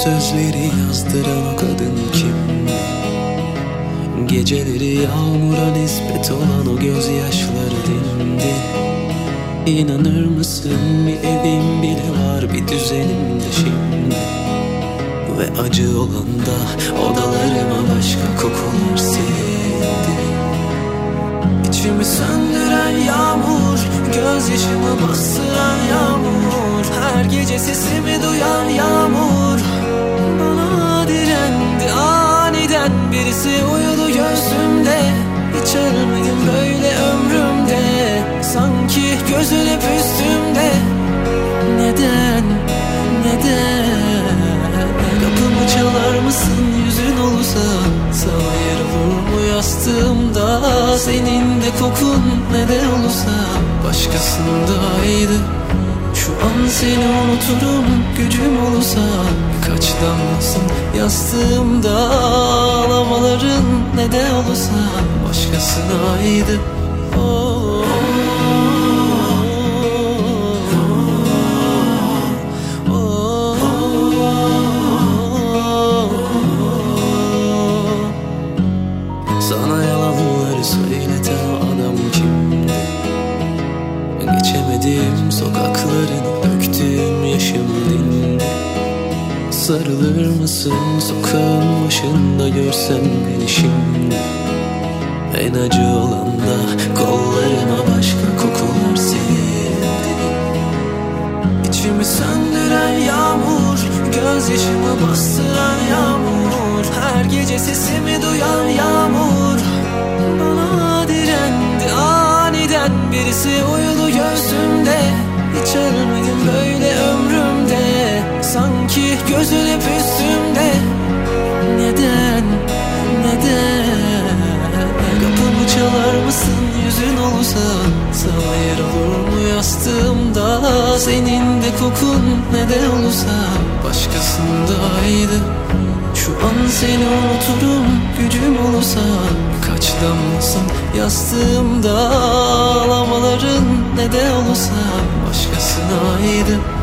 sözleri yazdıran o kadın kimdi? Geceleri yağmura nispet olan o gözyaşları dindi. İnanır mısın, bir evim bile var, bir düzenim de şimdi. Ve acı olan da odalarıma başka kokular sildi. İçimi söndüren yağmur, gözyaşımı bastıran yağmur, her gece sesimi duyan yağmur. Bana direndi aniden, birisi uyudu göğsümde. Hiç ölmedim böyle ömrümde, sanki gözün hep üstümde. Neden, neden? Kapımı çalar mısın, yüzün olursa sana yer olur mu yastığımda? Senin de kokun ne de olursa başkasındaydı. Şu an seni unuturum, gücüm olursa kaç damlasın yastığımda. Ağlamaların ne de olursa başkasınaydı. Oh. Sana yalanları söyleten o adam kimdi? Geçemedim sokaklarını, döktüğüm yaşım dindi. Sarılır mısın sokağın başında, görsen beni şimdi. En acı olan da kollarıma başka kokular sildi. İçimi söndüren yağmur, gözyaşımı bastıran yağmur, her gece sesimi duyan yağmur. Bana direndi aniden, birisi uyudu göğsümde. Hiç ölmedim böyle ömrümde, sanki gözün hep üstümde. Neden, neden? Kapımı çalar mısın, yüzün olursa sana yer olur mu yastığımda? Senin de kokun ne de olursa başkasındaydı. Şu an seni unuturum, gücüm olursa kaç damlasın yastığımda. Ağlamaların ne de olursa başkasınaydı.